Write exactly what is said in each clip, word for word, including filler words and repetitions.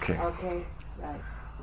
Okay. Okay, right.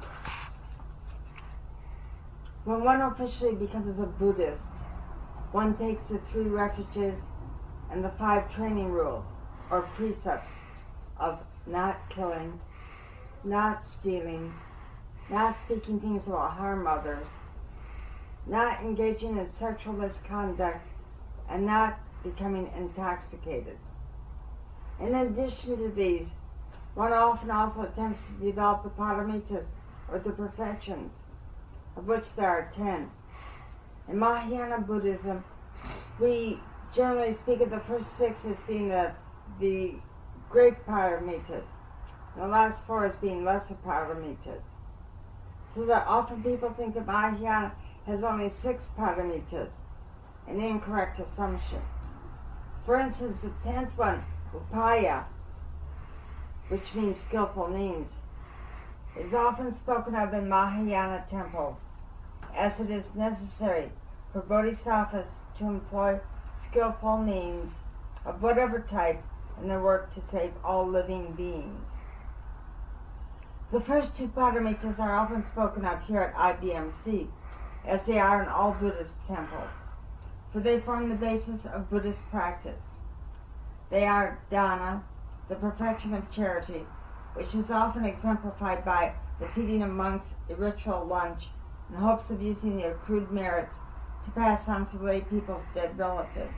When one officially becomes a Buddhist, one takes the three refuges and the five training rules, or precepts, of not killing, not stealing, not speaking things that will harm others, not engaging in sexual misconduct, and not becoming intoxicated. In addition to these, one often also attempts to develop the paramitas, or the perfections, of which there are ten. In Mahayana Buddhism, we generally speak of the first six as being the, the great paramitas, and the last four as being lesser paramitas. So that often people think that Mahayana has only six paramitas, an incorrect assumption. For instance, the tenth one, Upaya, which means skillful means, is often spoken of in Mahayana temples, as it is necessary for bodhisattvas to employ skillful means of whatever type in their work to save all living beings. The first two paramitas are often spoken of here at I B M C, as they are in all Buddhist temples, for they form the basis of Buddhist practice. They are dana, the perfection of charity, which is often exemplified by the feeding of monks a ritual lunch in hopes of using the accrued merits to pass on to lay people's dead relatives.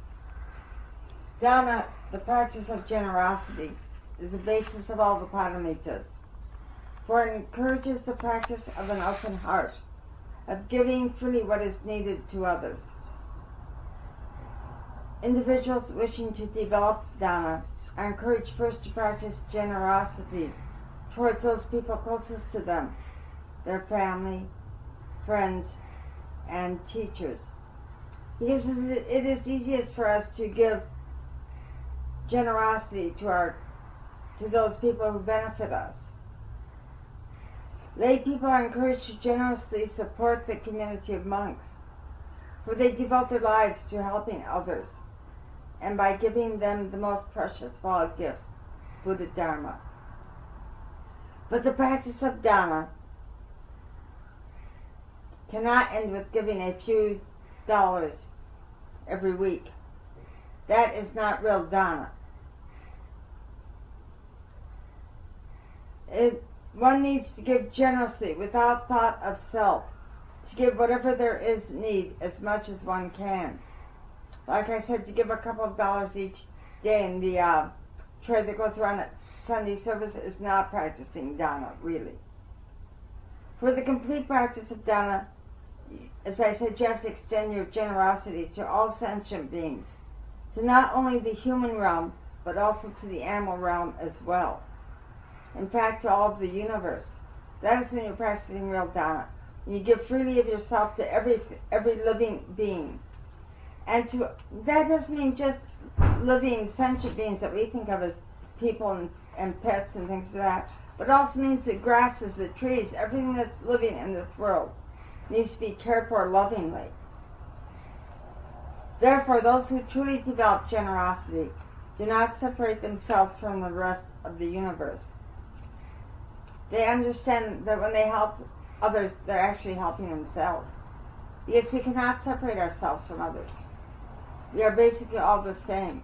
Dana, the practice of generosity, is the basis of all the paramitas, for it encourages the practice of an open heart, of giving freely what is needed to others. Individuals wishing to develop dana are encouraged first to practice generosity towards those people closest to them, their family, friends, and teachers. Because it is easiest for us to give generosity to our to those people who benefit us. Lay people are encouraged to generously support the community of monks, for they devote their lives to helping others, and by giving them the most precious of all gifts, Buddha Dharma. But the practice of dana cannot end with giving a few dollars every week. That is not real dana. It, one needs to give generously without thought of self, to give whatever there is need as much as one can. Like I said, to give a couple of dollars each day in the uh, tray that goes around at Sunday service is not practicing dana, really. For the complete practice of dana, as I said, you have to extend your generosity to all sentient beings, to not only the human realm, but also to the animal realm as well. In fact, to all of the universe. That is when you're practicing real dana. You give freely of yourself to every every living being. And to that doesn't mean just living sentient beings that we think of as people and, and pets and things like that, but also means the grasses, the trees, everything that's living in this world needs to be cared for lovingly. Therefore, those who truly develop generosity do not separate themselves from the rest of the universe. They understand that when they help others, they're actually helping themselves. Because we cannot separate ourselves from others. We are basically all the same.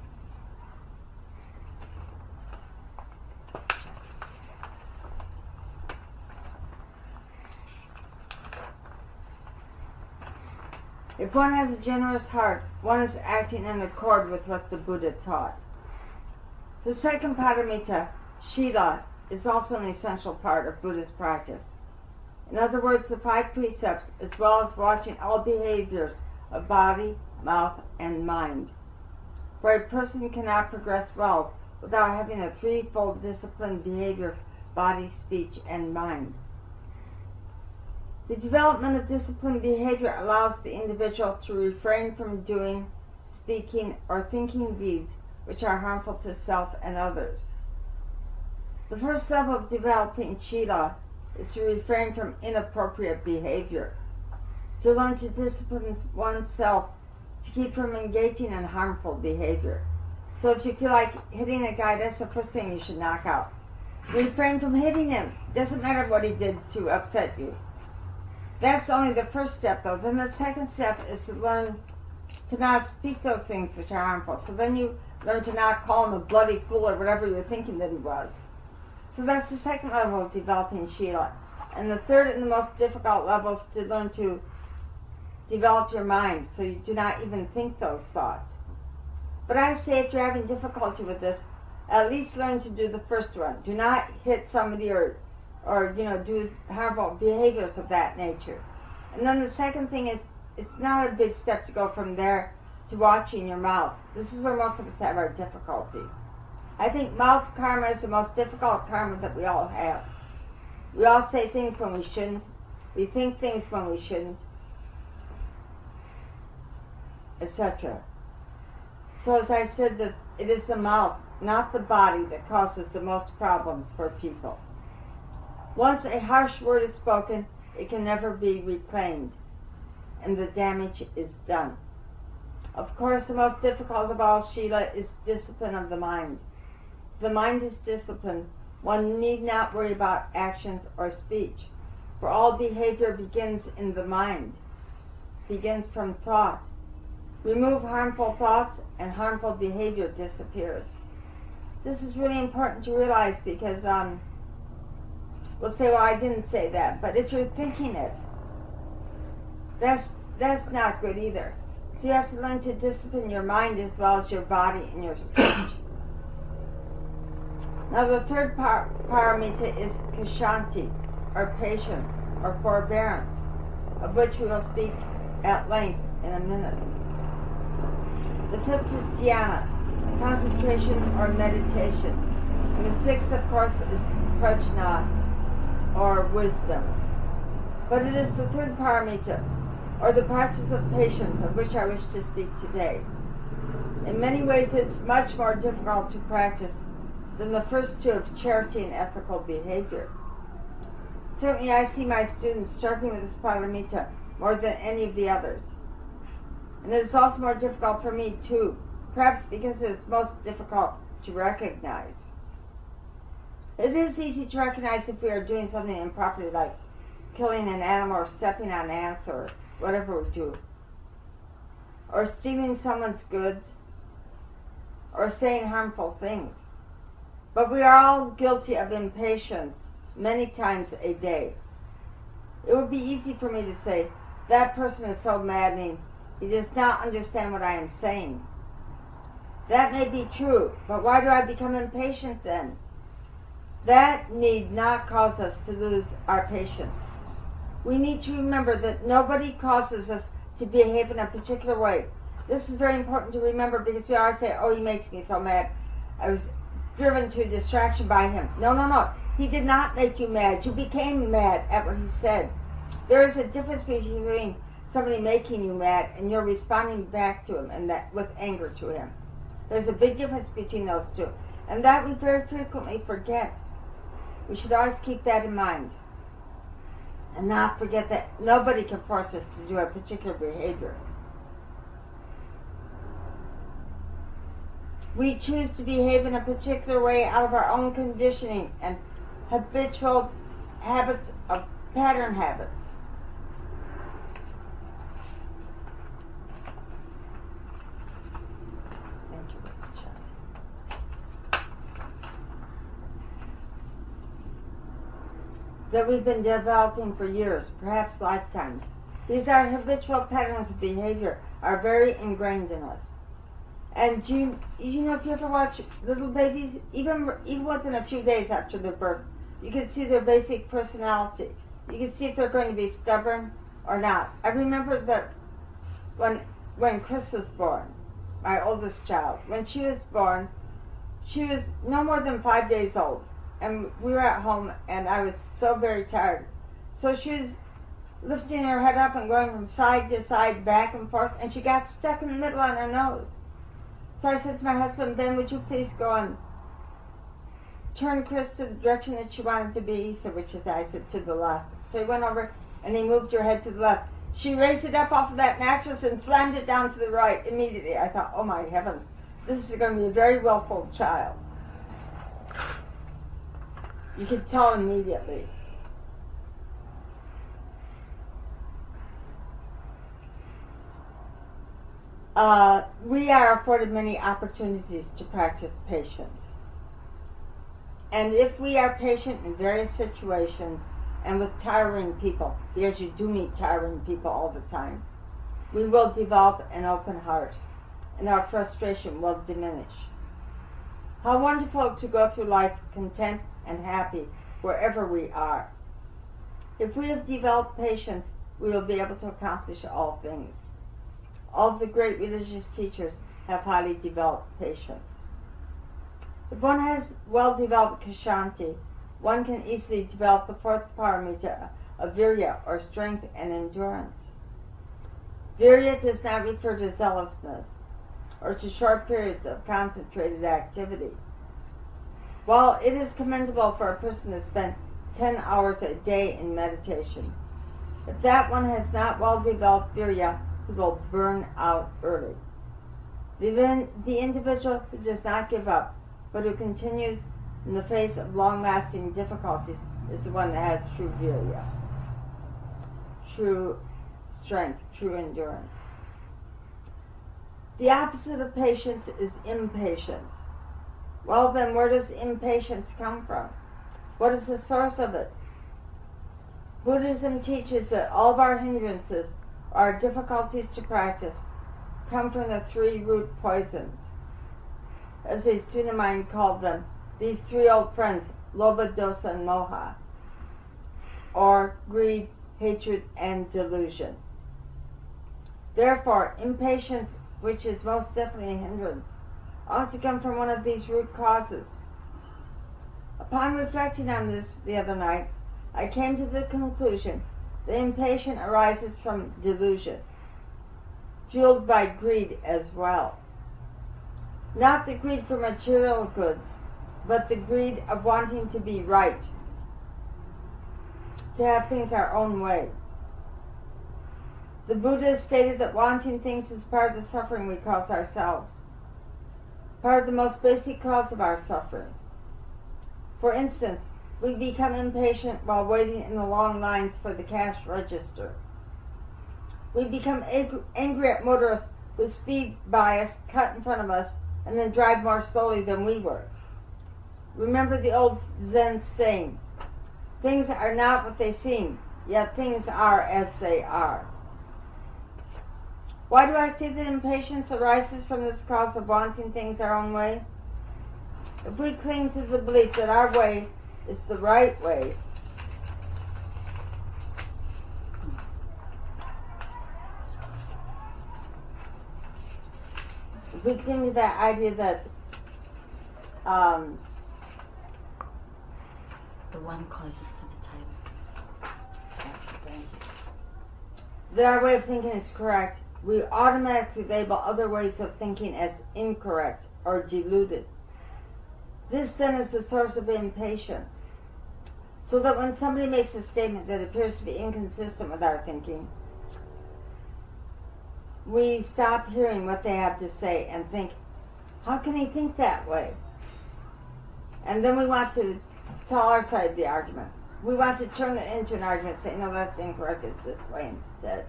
If one has a generous heart, one is acting in accord with what the Buddha taught. The second paramita, Shila, is also an essential part of Buddhist practice. In other words, the five precepts, as well as watching all behaviors of body, mouth, and mind. For a person cannot progress well without having a threefold disciplined behavior of body, speech, and mind. The development of disciplined behavior allows the individual to refrain from doing, speaking, or thinking deeds which are harmful to self and others. The first level of developing Shila is to refrain from inappropriate behavior, to learn to discipline oneself to keep from engaging in harmful behavior. So if you feel like hitting a guy, that's the first thing you should knock out. Refrain from hitting him. Doesn't matter what he did to upset you. That's only the first step, though. Then the second step is to learn to not speak those things which are harmful. So then you learn to not call him a bloody fool or whatever you were thinking that he was. So that's the second level of developing Shila. And the third and the most difficult level is to learn to develop your mind so you do not even think those thoughts. But I say if you're having difficulty with this, at least learn to do the first one. Do not hit somebody or, or you know, do harmful behaviors of that nature. And then the second thing is, it's not a big step to go from there to watching your mouth. This is where most of us have our difficulty. I think mouth karma is the most difficult karma that we all have. We all say things when we shouldn't. We think things when we shouldn't, et cetera. So as I said, that it is the mouth, not the body, that causes the most problems for people. Once a harsh word is spoken, it can never be reclaimed, and the damage is done. Of course, the most difficult of all, Shila, is discipline of the mind. If the mind is disciplined, one need not worry about actions or speech, for all behavior begins in the mind, begins from thought. Remove harmful thoughts and harmful behavior disappears. This is really important to realize because um, we'll say, well, I didn't say that, but if you're thinking it, that's, that's not good either. So you have to learn to discipline your mind as well as your body and your speech. Now the third par paramita is Kshanti, or patience, or forbearance, of which we will speak at length in a minute. The fifth is Dhyana, concentration or meditation. And the sixth, of course, is Prajna, or wisdom. But it is the third paramita, or the practice of patience, of which I wish to speak today. In many ways, it's much more difficult to practice than the first two of charity and ethical behavior. Certainly, I see my students struggling with this paramita more than any of the others. And it is also more difficult for me, too, perhaps because it is most difficult to recognize. It is easy to recognize if we are doing something improperly, like killing an animal or stepping on ants or whatever we do, or stealing someone's goods, or saying harmful things. But we are all guilty of impatience many times a day. It would be easy for me to say, that person is so maddening, he does not understand what I am saying. That may be true, but why do I become impatient then? That need not cause us to lose our patience. We need to remember that nobody causes us to behave in a particular way. This is very important to remember because we always say, oh, he makes me so mad. I was driven to distraction by him. No, no, no. He did not make you mad. You became mad at what he said. There is a difference between somebody making you mad and you're responding back to him and that with anger to him. There's a big difference between those two. And that we very frequently forget. We should always keep that in mind. And not forget that nobody can force us to do a particular behavior. We choose to behave in a particular way out of our own conditioning and habitual habits of pattern habits. Thank you, that we've been developing for years, perhaps lifetimes. These are habitual patterns of behavior, are very ingrained in us. And you, you know, if you ever watch little babies, even even within a few days after their birth, you can see their basic personality. You can see if they're going to be stubborn or not. I remember that when when Chris was born, my oldest child, when she was born, she was no more than five days old, and we were at home, and I was so very tired. So she was lifting her head up and going from side to side, back and forth, and she got stuck in the middle on her nose. So I said to my husband, Ben, would you please go and turn Chris to the direction that she wanted to be? He said, which is, I said, to the left. So he went over and he moved her head to the left. She raised it up off of that mattress and slammed it down to the right immediately. I thought, oh my heavens, this is going to be a very willful child. You can tell immediately. Uh, we are afforded many opportunities to practice patience. And if we are patient in various situations and with tiring people, because you do meet tiring people all the time, we will develop an open heart, and our frustration will diminish. How wonderful to go through life content and happy wherever we are. If we have developed patience, we will be able to accomplish all things. All of the great religious teachers have highly developed patience. If one has well-developed Kshanti, one can easily develop the fourth paramita of virya, or strength and endurance. Virya does not refer to zealousness or to short periods of concentrated activity. While it is commendable for a person to spend ten hours a day in meditation, if that one has not well-developed virya, he will burn out early. The, the individual who does not give up, but who continues in the face of long-lasting difficulties, is the one that has true virya, true strength, true endurance. The opposite of patience is impatience. Well then, where does impatience come from? What is the source of it? Buddhism teaches that all of our hindrances, our difficulties to practice, come from the three root poisons. As the student mind called them, these three old friends, lobha, dosa, and moha, or greed, hatred, and delusion. Therefore, impatience, which is most definitely a hindrance, ought to come from one of these root causes. Upon reflecting on this the other night, I came to the conclusion that impatience arises from delusion, fueled by greed as well. Not the greed for material goods, but the greed of wanting to be right, to have things our own way. The Buddha stated that wanting things is part of the suffering we cause ourselves, part of the most basic cause of our suffering. For instance, we become impatient while waiting in the long lines for the cash register. We become angry at motorists who speed by us, cut in front of us, and then drive more slowly than we were. Remember the old Zen saying, things are not what they seem, yet things are as they are. Why do I say that impatience arises from this cause of wanting things our own way? If we cling to the belief that our way is the right way, if we cling to that idea that um, the one closest to the table, that our way of thinking is correct, we automatically label other ways of thinking as incorrect or deluded. This then is the source of impatience. So that when somebody makes a statement that appears to be inconsistent with our thinking, we stop hearing what they have to say and think, how can he think that way? And then we want to tell our side of the argument. We want to turn it into an argument, say, no, that's incorrect, it's this way instead.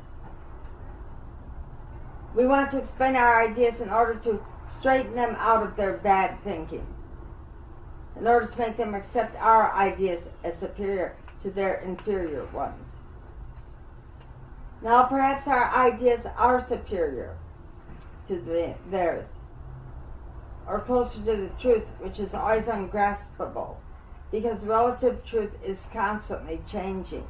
We want to explain our ideas in order to straighten them out of their bad thinking, in order to make them accept our ideas as superior to their inferior ones. Now perhaps our ideas are superior to the, theirs, or closer to the truth, which is always ungraspable, because relative truth is constantly changing.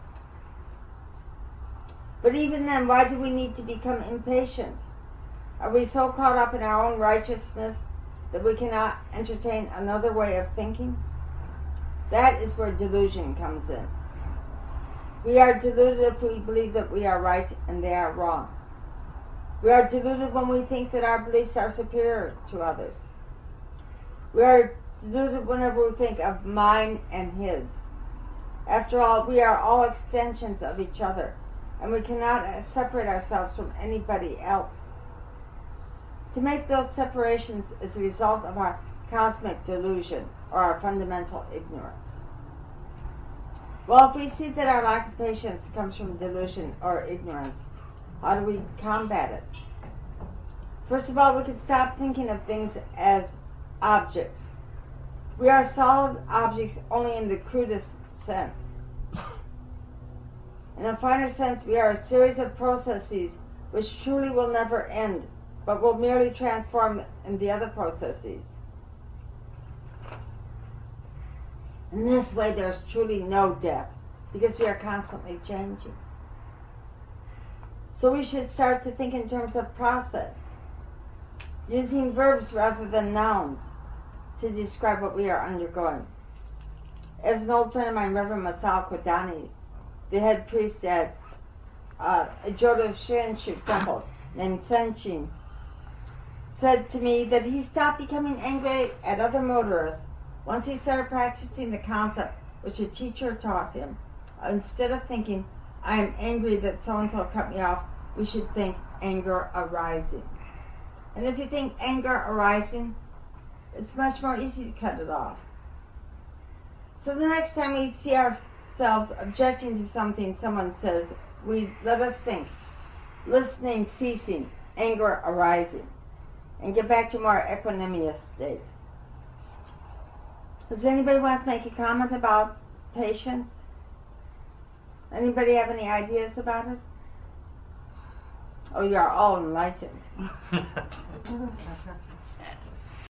But even then, why do we need to become impatient? Are we so caught up in our own righteousness that we cannot entertain another way of thinking? That is where delusion comes in. We are deluded if we believe that we are right and they are wrong. We are deluded when we think that our beliefs are superior to others. We are deluded whenever we think of mine and his. After all, we are all extensions of each other, and we cannot separate ourselves from anybody else. To make those separations is a result of our cosmic delusion, or our fundamental ignorance. Well, if we see that our lack of patience comes from delusion or ignorance, how do we combat it? First of all, we can stop thinking of things as objects. We are solid objects only in the crudest sense. In a finer sense, we are a series of processes which truly will never end, but will merely transform in the other processes. In this way, there's truly no death, because we are constantly changing. So we should start to think in terms of process, using verbs rather than nouns to describe what we are undergoing. As an old friend of mine, Reverend Masao Kodani, the head priest at uh, a Jodo Shinshu temple named Senshin, said to me that he stopped becoming angry at other motorists once he started practicing the concept which a teacher taught him. Instead of thinking, I am angry that so-and-so cut me off, we should think anger arising. And if you think anger arising, it's much more easy to cut it off. So the next time we see ourselves objecting to something someone says, we let us think, listening ceasing, anger arising, and get back to a more equanimous state. Does anybody want to make a comment about patience? Anybody have any ideas about it? Oh, you are all enlightened.